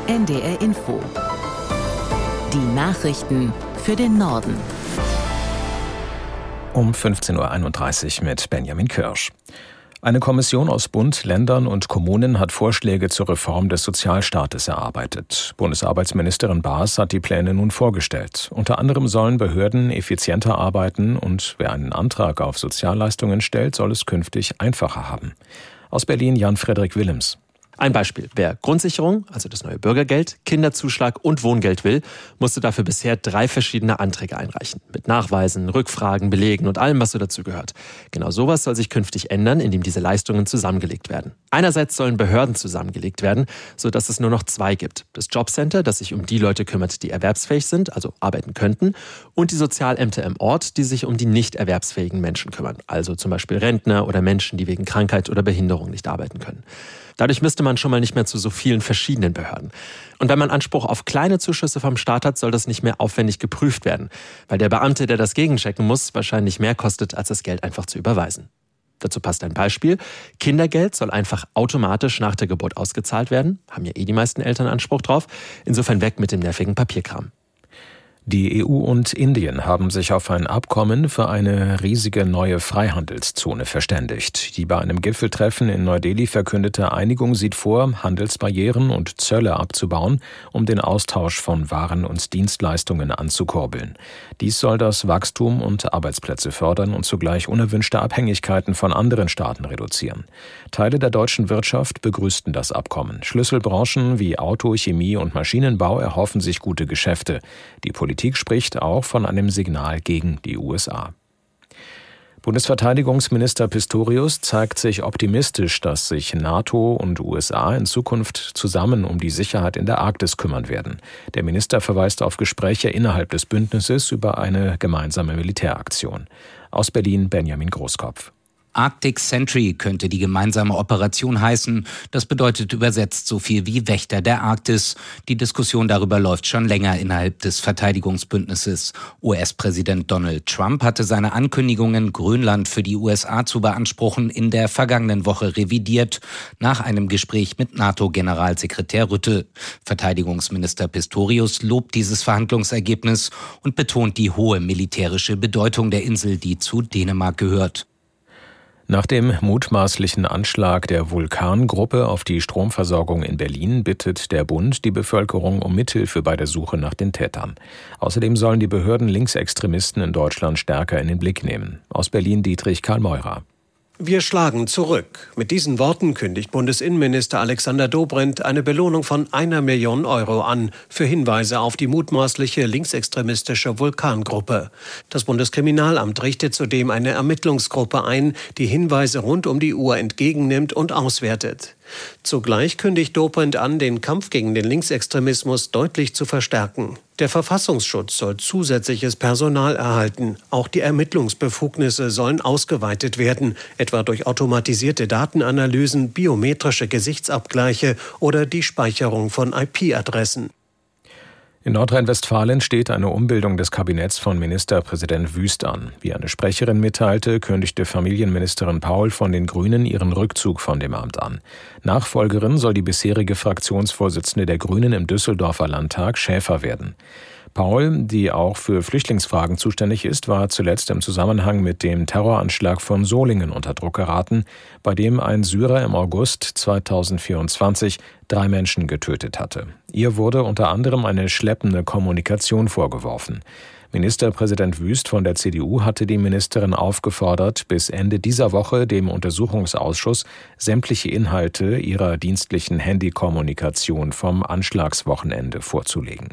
NDR Info. Die Nachrichten für den Norden. Um 15.31 Uhr mit Benjamin Kirsch. Eine Kommission aus Bund, Ländern und Kommunen hat Vorschläge zur Reform des Sozialstaates erarbeitet. Bundesarbeitsministerin Baas hat die Pläne nun vorgestellt. Unter anderem sollen Behörden effizienter arbeiten und wer einen Antrag auf Sozialleistungen stellt, soll es künftig einfacher haben. Aus Berlin Jan-Frederik Willems. Ein Beispiel. Wer Grundsicherung, also das neue Bürgergeld, Kinderzuschlag und Wohngeld will, musste dafür bisher 3 verschiedene Anträge einreichen. Mit Nachweisen, Rückfragen, Belegen und allem, was so dazu gehört. Genau sowas soll sich künftig ändern, indem diese Leistungen zusammengelegt werden. Einerseits sollen Behörden zusammengelegt werden, sodass es nur noch 2 gibt. Das Jobcenter, das sich um die Leute kümmert, die erwerbsfähig sind, also arbeiten könnten, und die Sozialämter im Ort, die sich um die nicht erwerbsfähigen Menschen kümmern. Also zum Beispiel Rentner oder Menschen, die wegen Krankheit oder Behinderung nicht arbeiten können. Dadurch müsste man schon mal nicht mehr zu so vielen verschiedenen Behörden. Und wenn man Anspruch auf kleine Zuschüsse vom Staat hat, soll das nicht mehr aufwendig geprüft werden, weil der Beamte, der das gegenchecken muss, wahrscheinlich mehr kostet, als das Geld einfach zu überweisen. Dazu passt ein Beispiel. Kindergeld soll einfach automatisch nach der Geburt ausgezahlt werden. Haben ja die meisten Eltern Anspruch drauf. Insofern weg mit dem nervigen Papierkram. Die EU und Indien haben sich auf ein Abkommen für eine riesige neue Freihandelszone verständigt. Die bei einem Gipfeltreffen in Neu-Delhi verkündete Einigung sieht vor, Handelsbarrieren und Zölle abzubauen, um den Austausch von Waren und Dienstleistungen anzukurbeln. Dies soll das Wachstum und Arbeitsplätze fördern und zugleich unerwünschte Abhängigkeiten von anderen Staaten reduzieren. Teile der deutschen Wirtschaft begrüßten das Abkommen. Schlüsselbranchen wie Auto, Chemie und Maschinenbau erhoffen sich gute Geschäfte. Die Politik spricht auch von einem Signal gegen die USA. Bundesverteidigungsminister Pistorius zeigt sich optimistisch, dass sich NATO und USA in Zukunft zusammen um die Sicherheit in der Arktis kümmern werden. Der Minister verweist auf Gespräche innerhalb des Bündnisses über eine gemeinsame Militäraktion. Aus Berlin Benjamin Großkopf. Arctic Sentry könnte die gemeinsame Operation heißen. Das bedeutet übersetzt so viel wie Wächter der Arktis. Die Diskussion darüber läuft schon länger innerhalb des Verteidigungsbündnisses. US-Präsident Donald Trump hatte seine Ankündigungen, Grönland für die USA zu beanspruchen, in der vergangenen Woche revidiert, nach einem Gespräch mit NATO-Generalsekretär Rutte. Verteidigungsminister Pistorius lobt dieses Verhandlungsergebnis und betont die hohe militärische Bedeutung der Insel, die zu Dänemark gehört. Nach dem mutmaßlichen Anschlag der Vulkan-Gruppe auf die Stromversorgung in Berlin bittet der Bund die Bevölkerung um Mithilfe bei der Suche nach den Tätern. Außerdem sollen die Behörden Linksextremisten in Deutschland stärker in den Blick nehmen. Aus Berlin Dietrich Karl Meurer. Wir schlagen zurück. Mit diesen Worten kündigt Bundesinnenminister Alexander Dobrindt eine Belohnung von 1 Million Euro an für Hinweise auf die mutmaßliche linksextremistische Vulkan-Gruppe. Das Bundeskriminalamt richtet zudem eine Ermittlungsgruppe ein, die Hinweise rund um die Uhr entgegennimmt und auswertet. Zugleich kündigt Dobrindt an, den Kampf gegen den Linksextremismus deutlich zu verstärken. Der Verfassungsschutz soll zusätzliches Personal erhalten. Auch die Ermittlungsbefugnisse sollen ausgeweitet werden, etwa durch automatisierte Datenanalysen, biometrische Gesichtsabgleiche oder die Speicherung von IP-Adressen. In Nordrhein-Westfalen steht eine Umbildung des Kabinetts von Ministerpräsident Wüst an. Wie eine Sprecherin mitteilte, kündigte Familienministerin Paul von den Grünen ihren Rückzug von dem Amt an. Nachfolgerin soll die bisherige Fraktionsvorsitzende der Grünen im Düsseldorfer Landtag Schäfer werden. Paul, die auch für Flüchtlingsfragen zuständig ist, war zuletzt im Zusammenhang mit dem Terroranschlag von Solingen unter Druck geraten, bei dem ein Syrer im August 2024 3 Menschen getötet hatte. Ihr wurde unter anderem eine schleppende Kommunikation vorgeworfen. Ministerpräsident Wüst von der CDU hatte die Ministerin aufgefordert, bis Ende dieser Woche dem Untersuchungsausschuss sämtliche Inhalte ihrer dienstlichen Handykommunikation vom Anschlagswochenende vorzulegen.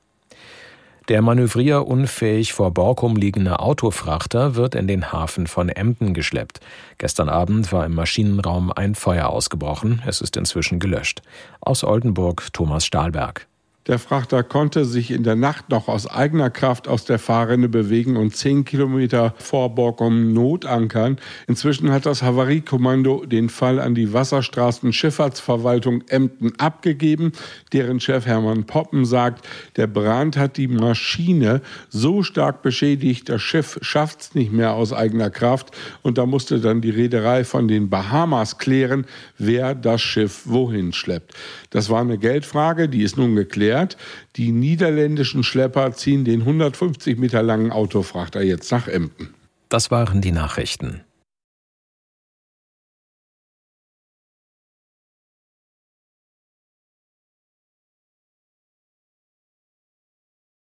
Der manövrierunfähig vor Borkum liegende Autofrachter wird in den Hafen von Emden geschleppt. Gestern Abend war im Maschinenraum ein Feuer ausgebrochen. Es ist inzwischen gelöscht. Aus Oldenburg Thomas Stahlberg. Der Frachter konnte sich in der Nacht noch aus eigener Kraft aus der Fahrrinne bewegen und 10 Kilometer vor Borkum notankern. Inzwischen hat das Havariekommando den Fall an die Wasserstraßenschifffahrtsverwaltung Emden abgegeben. Deren Chef Hermann Poppen sagt, der Brand hat die Maschine so stark beschädigt, das Schiff schafft es nicht mehr aus eigener Kraft. Und da musste dann die Reederei von den Bahamas klären, wer das Schiff wohin schleppt. Das war eine Geldfrage, die ist nun geklärt. Die niederländischen Schlepper ziehen den 150 Meter langen Autofrachter jetzt nach Emden. Das waren die Nachrichten.